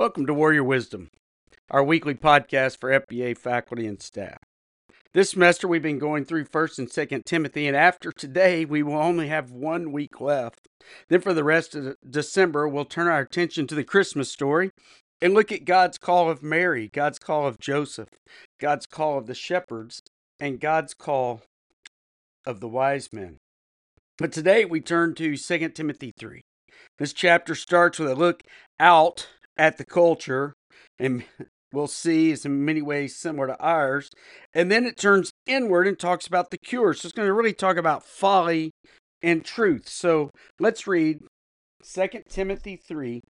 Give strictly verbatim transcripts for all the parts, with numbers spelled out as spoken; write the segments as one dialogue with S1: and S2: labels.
S1: Welcome to Warrior Wisdom, our weekly podcast for F B A faculty and staff. This semester we've been going through First and Second Timothy, and after today we will only have one week left. Then for the rest of December we'll turn our attention to the Christmas story and look at God's call of Mary, God's call of Joseph, God's call of the shepherds, and God's call of the wise men. But today we turn to Second Timothy three. This chapter starts with a look out at the culture, and we'll see it's in many ways similar to ours. And then it turns inward and talks about the cure. So it's going to really talk about folly and truth. So let's read Second Timothy three,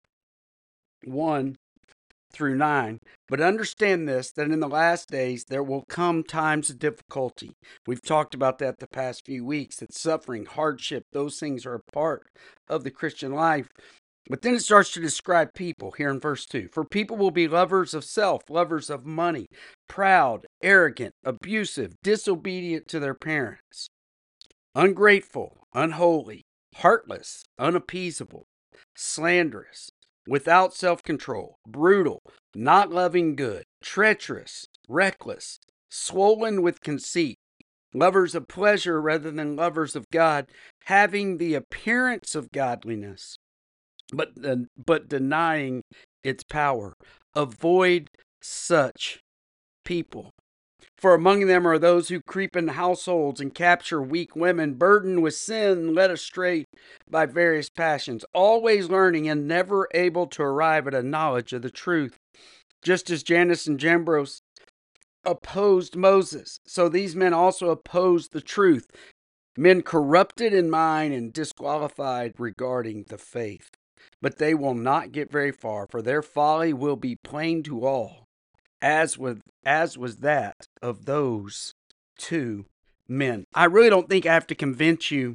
S1: one through nine. But understand this, that in the last days there will come times of difficulty. We've talked about that the past few weeks, that suffering, hardship, those things are a part of the Christian life. But then it starts to describe people here in verse two. For people will be lovers of self, lovers of money, proud, arrogant, abusive, disobedient to their parents, ungrateful, unholy, heartless, unappeasable, slanderous, without self-control, brutal, not loving good, treacherous, reckless, swollen with conceit, lovers of pleasure rather than lovers of God, having the appearance of godliness, but but denying its power. Avoid such people. For among them are those who creep in households and capture weak women, burdened with sin, led astray by various passions, always learning and never able to arrive at a knowledge of the truth. Just as Jannes and Jambres opposed Moses, so these men also opposed the truth, men corrupted in mind and disqualified regarding the faith. But they will not get very far, for their folly will be plain to all, as with as was that of those two men. I really don't think I have to convince you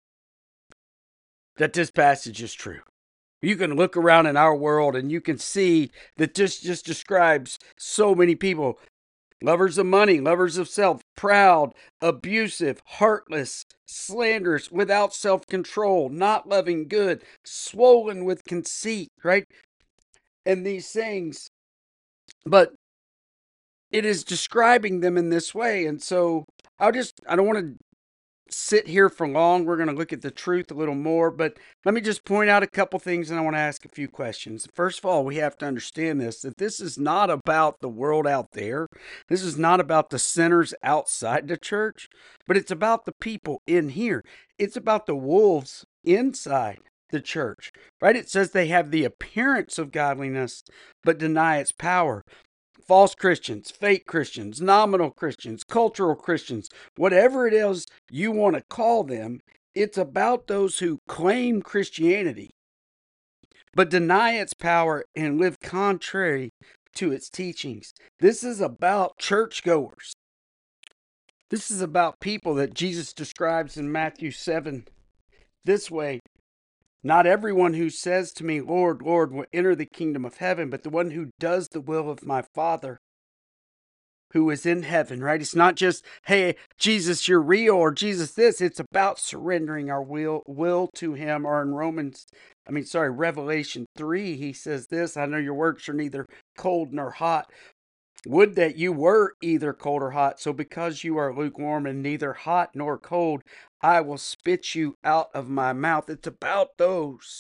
S1: that this passage is true. You can look around in our world and you can see that this just describes so many people. Lovers of money, lovers of self, proud, abusive, heartless, slanderous, without self-control, not loving good, swollen with conceit, right? And these things, but it is describing them in this way. And so I'll just, I don't want to sit here for long. We're going to look at the truth a little more, but let me just point out a couple things and I want to ask a few questions. First of all, we have to understand this, that this is not about the world out there. This is not about the sinners outside the church, but it's about the people in here. It's about the wolves inside the church, right? It says they have the appearance of godliness, but deny its power. False Christians, fake Christians, nominal Christians, cultural Christians, whatever it is you want to call them, it's about those who claim Christianity, but deny its power and live contrary to its teachings. This is about churchgoers. This is about people that Jesus describes in Matthew seven this way. Not everyone who says to me, Lord, Lord, will enter the kingdom of heaven, but the one who does the will of my Father who is in heaven, right? It's not just, hey, Jesus, you're real, or Jesus this. It's about surrendering our will, will to him. Or in Romans, I mean, sorry, Revelation three, he says this, I know your works are neither cold nor hot. Would that you were either cold or hot. So because you are lukewarm and neither hot nor cold, I will spit you out of my mouth. It's about those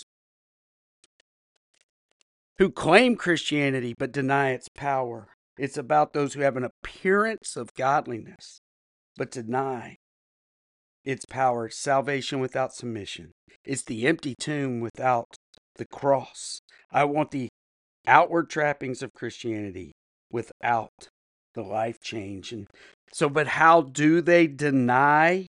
S1: who claim Christianity but deny its power. It's about those who have an appearance of godliness but deny its power. Salvation without submission. It's the empty tomb without the cross. I want the outward trappings of Christianity without the life change. And so, but how do they deny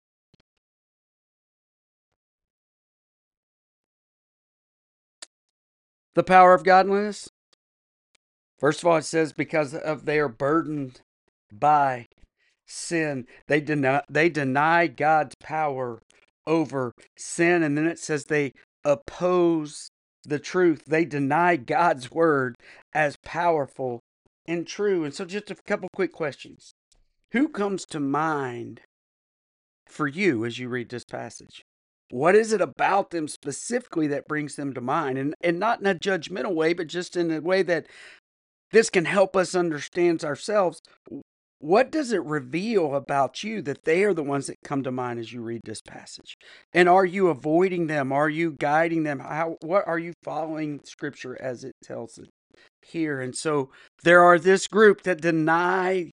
S1: the power of godliness? First of all, it says because of they are burdened by sin. They deny they deny God's power over sin. And then it says they oppose the truth. They deny God's word as powerful and true. And so just a couple quick questions. Who comes to mind for you as you read this passage? What is it about them specifically that brings them to mind? And, and not in a judgmental way, but just in a way that this can help us understand ourselves. What does it reveal about you that they are the ones that come to mind as you read this passage? And are you avoiding them? Are you guiding them? How, what are you following Scripture as it tells it here? And so there are this group that deny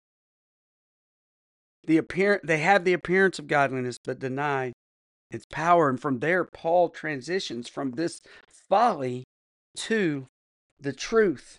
S1: the appearance, they have the appearance of godliness, but deny its power. And from there, Paul transitions from this folly to the truth.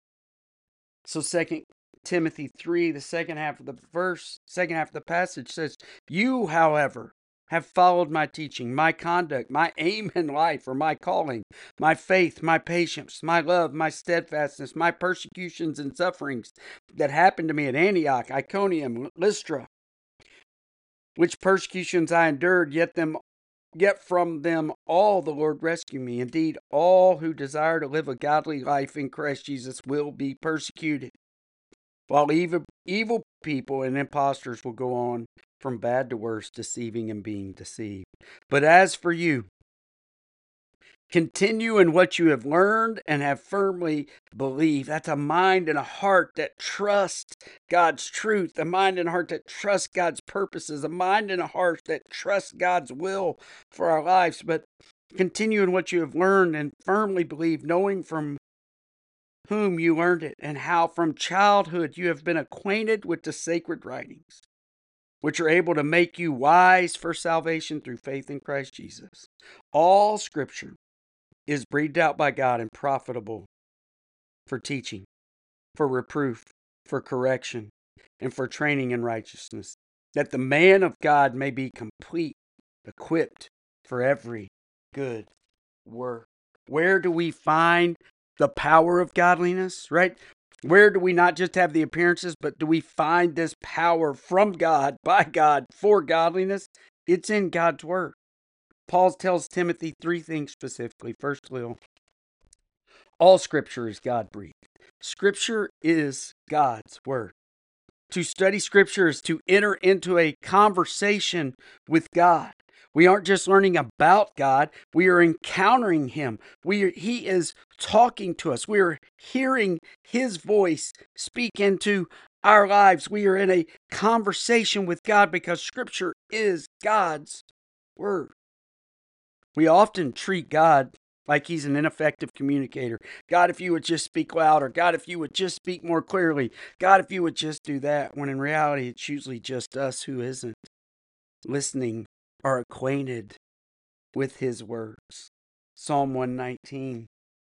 S1: So Second Timothy three, the second half of the verse, second half of the passage says, "You, however, have followed my teaching, my conduct, my aim in life, or my calling, my faith, my patience, my love, my steadfastness, my persecutions and sufferings that happened to me at Antioch, Iconium, Lystra, which persecutions I endured, yet them Yet from them all the Lord rescued me. Indeed, all who desire to live a godly life in Christ Jesus will be persecuted, while evil, evil people and impostors will go on from bad to worse, deceiving and being deceived. But as for you, continue in what you have learned and have firmly believed." That's a mind and a heart that trust God's truth, a mind and a heart that trust God's purposes, a mind and a heart that trust God's will for our lives. But continue in what you have learned and firmly believe, knowing from whom you learned it, and how from childhood you have been acquainted with the sacred writings, which are able to make you wise for salvation through faith in Christ Jesus. All Scripture is breathed out by God and profitable for teaching, for reproof, for correction, and for training in righteousness, that the man of God may be complete, equipped for every good work. Where do we find the power of godliness, right? Where do we not just have the appearances, but do we find this power from God, by God, for godliness? It's in God's Word. Paul tells Timothy three things specifically. First, little, all Scripture is God-breathed. Scripture is God's Word. To study Scripture is to enter into a conversation with God. We aren't just learning about God, we are encountering Him. We are, He is talking to us. We are hearing His voice speak into our lives. We are in a conversation with God because Scripture is God's Word. We often treat God like He's an ineffective communicator. God, if you would just speak louder. God, if you would just speak more clearly. God, if you would just do that. When in reality, it's usually just us who isn't listening or acquainted with His words. Psalm one nineteen,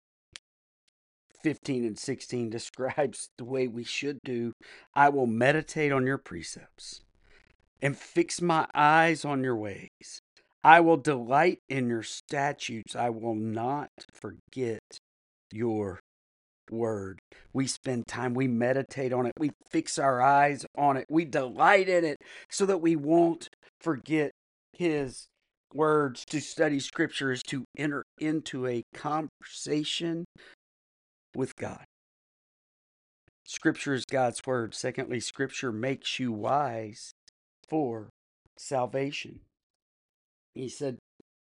S1: fifteen and sixteen describes the way we should do. "I will meditate on your precepts and fix my eyes on your ways. I will delight in your statutes. I will not forget your word." We spend time, we meditate on it, we fix our eyes on it, we delight in it so that we won't forget His words. To study Scripture is to enter into a conversation with God. Scripture is God's Word. Secondly, Scripture makes you wise for salvation. He said,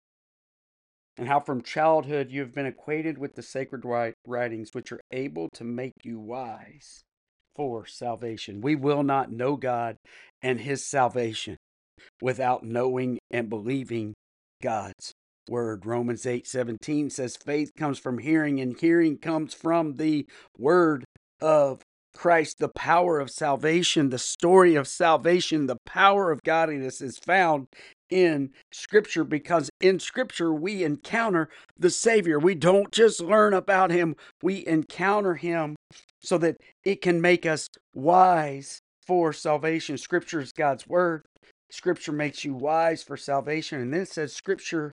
S1: "And how from childhood you have been acquainted with the sacred writings, which are able to make you wise for salvation." We will not know God and His salvation without knowing and believing God's Word. Romans eight seventeen says, "Faith comes from hearing, and hearing comes from the Word of Christ." The power of salvation, the story of salvation, the power of godliness is found in Scripture, because in Scripture we encounter the Savior. We don't just learn about Him, we encounter Him so that it can make us wise for salvation. Scripture is God's Word. Scripture makes you wise for salvation. And then it says Scripture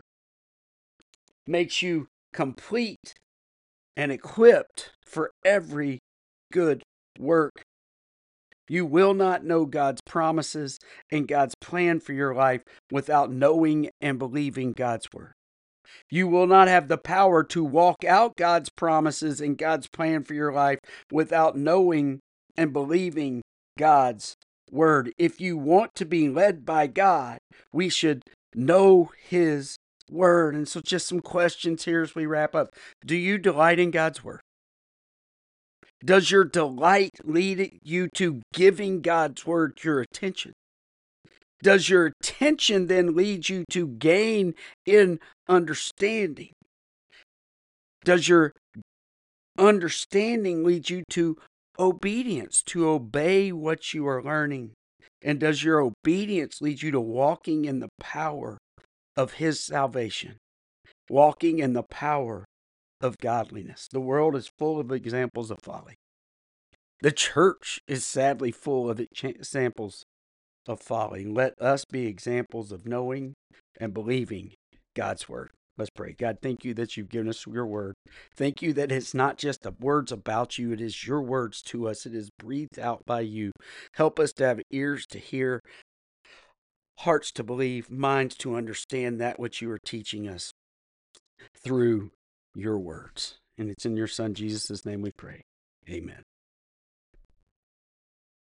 S1: makes you complete and equipped for every good work. You will not know God's promises and God's plan for your life without knowing and believing God's Word. You will not have the power to walk out God's promises and God's plan for your life without knowing and believing God's Word. If you want to be led by God, we should know His word. And so just some questions here as we wrap up. Do you delight in God's word? Does your delight lead you to giving God's word your attention? Does your attention then lead you to gain in understanding? Does your understanding lead you to obedience, to obey what you are learning? And does your obedience lead you to walking in the power of His salvation, walking in the power of godliness? The world is full of examples of folly. The church is sadly full of examples of folly. Let us be examples of knowing and believing God's word. Let's pray. God, thank you that you've given us your word. Thank you that it's not just the words about you, it is your words to us. It is breathed out by you. Help us to have ears to hear, hearts to believe, minds to understand that which you are teaching us through your words. And it's in your Son, Jesus' name we pray. Amen.